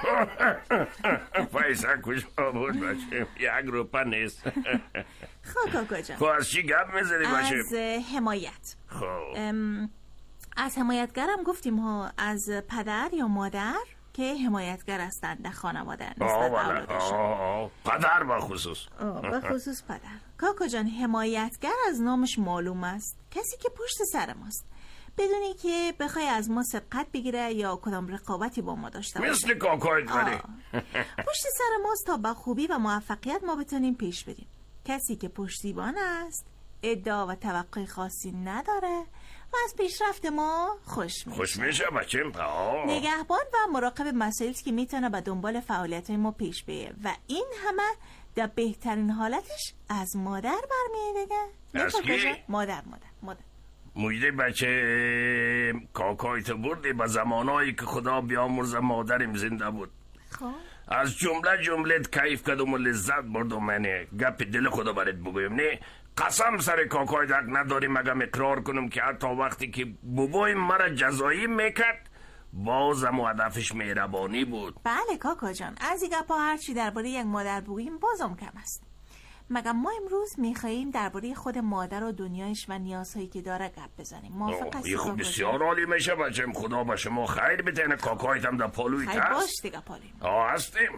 پیسه کجا بود بچه؟ 1 روپه نیست. خب کاکا جان، خب از چی گپ میزنی بچه؟ از حمایت. خب از حمایتگرم گفتیم ها، از پدر یا مادر که حمایتگر هستند در خانواده نسبت به اولادشون. پدر به خصوص. به خصوص پدر. کاکا جان، حمایتگر از نامش معلوم است، کسی که پشت سر ماست بدونی که بخوای از ما سبقت بگیره یا کدام رقابتی با ما داشته باشه. مثل کاکایت ولی پشت سر ماست تا با خوبی و موفقیت ما بتونیم پیش بریم. کسی که پشتیبان است، ادعا و توقع خاصی نداره و از پیشرفت ما خوش میشه بچه. نگهبان و مراقب مسائلی که میتونه به دنبال فعالیت ما پیش بره و این همه در بهترین حالتش از مادر برمیه دیگه. از کی؟ مادر. مجده بچه، کاکایت بردی به زمانایی که خدا بیامرزه مادرم زنده بود. خب از جملت کیف کردم و لذت بردم. منه گپ دل خدا برات بگویم، نه قسم سر کاکایت حق نداریم اگم اقرار کنم که حتی وقتی که بابایم مرا جزایی میکرد بازم و هدفش مهربانی بود. بله کاکا جان، از این گپا هرچی درباره یک مادر بگوییم بازم کم است. مگه ما امروز میخواییم درباره خود مادر و دنیایش و نیازهایی که داره گپ بزنیم. موافق هستی کاکا جان؟ بسیار عالی میشه بچم. خدا به شما خیر بتینه. کاکایت هم در پالویت هست؟ خیر باش دیگه پالویم. هستیم.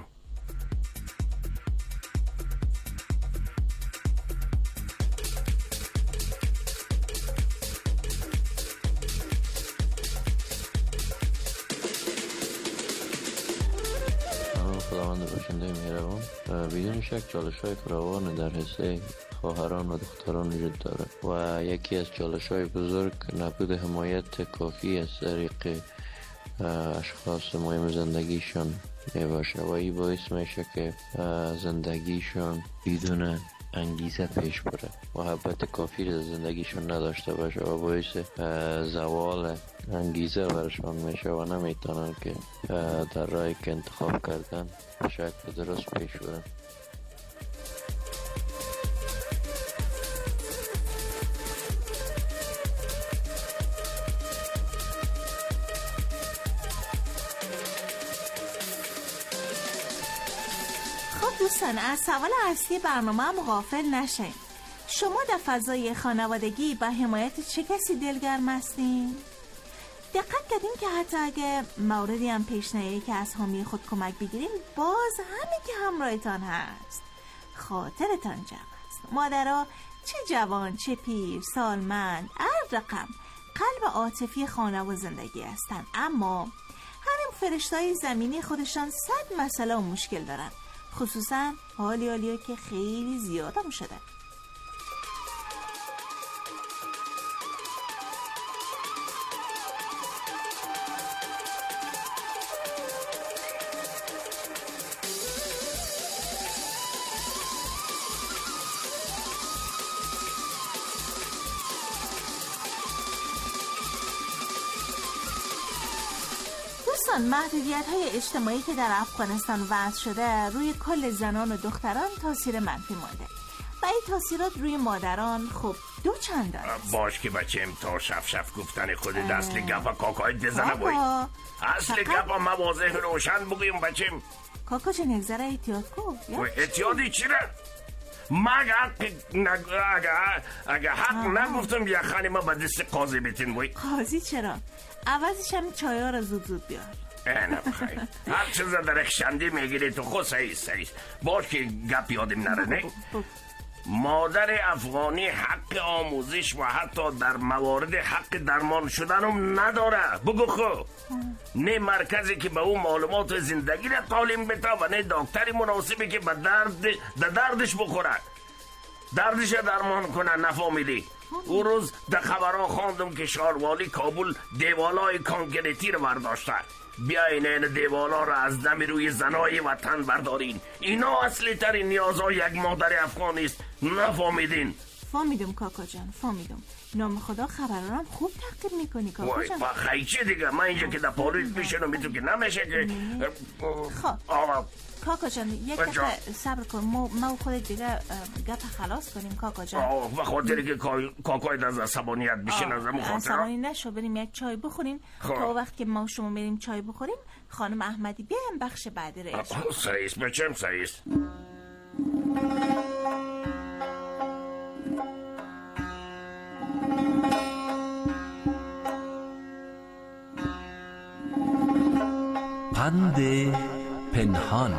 خداوند بخشنده مهربان، بدون شک چالش‌های فراوان در حصه خواهران و دختران وجود دارد و یکی از چالش‌های بزرگ نبود حمایت کافی از طریق اشخاص مهم زندگیشان میباشه و این باعث میشه که زندگیشان بدون انگیزه پیش بره، محبت کافی در زندگیشون نداشته باشه و باعث زوال انگیزه برشان میشه و نمیتونن که در راهی که انتخاب کردن به شکل درست پیش برن. دوستان، از سوال اصلی برنامه هم غافل نشین. شما در فضای خانوادگی با حمایت چه کسی دلگرم هستین؟ دقت کردین که حتی اگه موردی هم پیش نیایی که از حامی خود کمک بگیرین، باز همین که همراهتان هست خاطرتان جمع است. مادرها چه جوان چه پیر، سالمند، هر رقم قلب عاطفی خانه و زندگی هستن، اما همین فرشتای زمینی خودشان 100 مسئله و مشکل دارن، خصوصا حالی که خیلی زیادم شده. محدودیت‌های اجتماعی که در افغانستان وضع شده روی کل زنان و دختران تاثیر منفی مانده و این تاثیرات روی مادران خب دو چندان است. باش که بچه تا شف گفتن خود اصل گپا کاکای بزنه بایی. اصل گپا موازه روشن بگیم بچم. کاکا جان یک ذره احتیاط کن. احتیاطی چی ره؟ اگه حق نگفتم یه خانی ما با دست قاضی بیتین بایی. قاضی چرا؟ عوضش هم چایه را زود بیار. نه بخیر هر چیز درخشنده میگیری تو خود سعیست باش که گپ یادم نره. نه مادر افغانی حق آموزش و حتی در موارد حق درمان شدن هم نداره. بگو خب نه مرکزی که به اون معلومات زندگی را تعلیم بده و نه دکتری مناسبی که به دردش بخوره، دردش درمان کنه. نفهمیدی؟ او روز در خبرها خواندم که شاروالی کابل دیوالای کانکریتی رو برداشته. بیاین این دیوالا رو از دم روی زنای وطن بردارین. اینا اصلی ترین نیازهای یک مادر افغانی است. نفهمیدین؟ فهمیدم کاکا جان، فهمیدم. نام خدا خبرارم خوب تحقیر میکنی کاکا جان. وای خیچه دیگه، من اینجا که در پاریس میشنم میتونم که نمیشه که خب کاکا جان یک دقیقه صبر کن، ما خودت دیگه گپ خلاص کنیم کاکا جان. و خاطری که کاکای از عصبانیت بشین از همون خاطر عصبانی نشو، بریم یک چای بخوریم. تا وقت که ما شما بریم چای بخوریم خانم احمدی بیایم بخش بعدی رو اجرا. سعیست بچم سعیست. پند پنهان.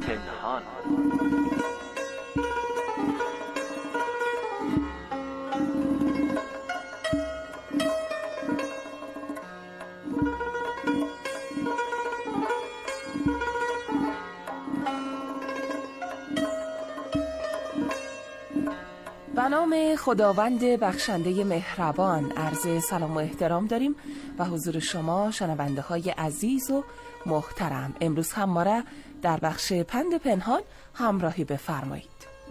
به نام خداوند بخشنده مهربان عرض سلام و احترام داریم و حضور شما شنونده های عزیز و محترم. امروز هم ما را در بخش پند پنهان همراهی بفرمایید.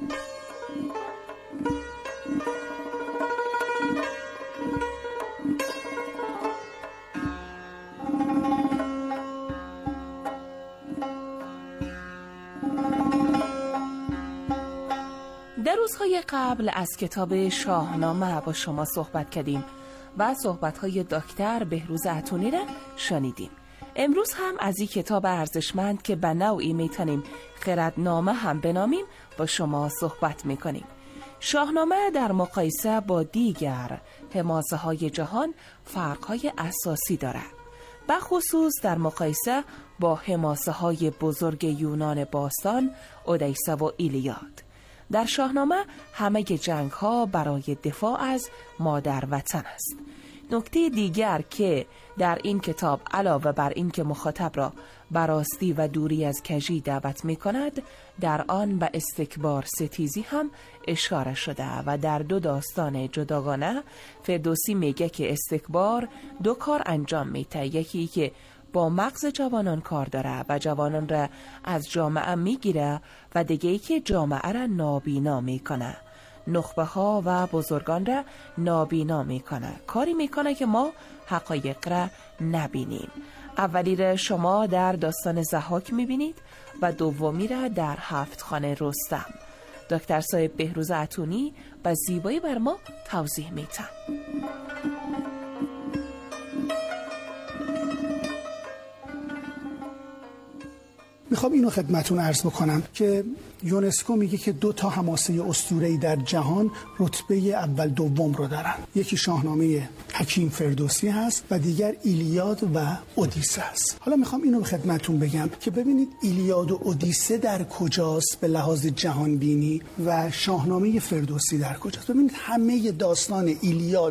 در روزهای قبل از کتاب شاهنامه با شما صحبت کردیم و صحبت‌های دکتر بهروز عطونی را شنیدیم. امروز هم از این کتاب ارزشمند که به نوعی میتونیم خردنامه هم بنامیم با شما صحبت میکنیم. شاهنامه در مقایسه با دیگر حماسه‌های جهان فرق‌های اساسی دارد، به خصوص در مقایسه با حماسه‌های بزرگ یونان باستان اودیسه و ایلیاد. در شاهنامه همه جنگ ها برای دفاع از مادر وطن است. نکته دیگر که در این کتاب علاوه بر این که مخاطب را براستی و دوری از کژی دعوت می کند، در آن به استکبار ستیزی هم اشاره شده و در دو داستان جداگانه فردوسی میگه که استکبار دو کار انجام میده، یکی که با مغز جوانان کار داره و جوانان را از جامعه میگیره و دیگه ای که جامعه را نابینا میکنه، نخبه ها و بزرگان را نابینا میکنه، کاری میکنه که ما حقایق را نبینیم. اولی را شما در داستان ضحاک میبینید و دومی را در هفت خانه رستم. دکتر صاحب بهروز عطونی با زیبایی بر ما توضیح میتن. میخوام اینو خدمتون عرض بکنم که یونسکو میگه که 2 حماسه اسطوره‌ای در جهان رتبه اول دوم رو دارن. یکی شاهنامه حکیم فردوسی هست و دیگر ایلیاد و اودیسه هست. حالا میخوام اینو به خدمتون بگم که ببینید ایلیاد و اودیسه در کجاست به لحاظ جهان بینی و شاهنامه فردوسی در کجاست. ببینید همه داستان ایلیاد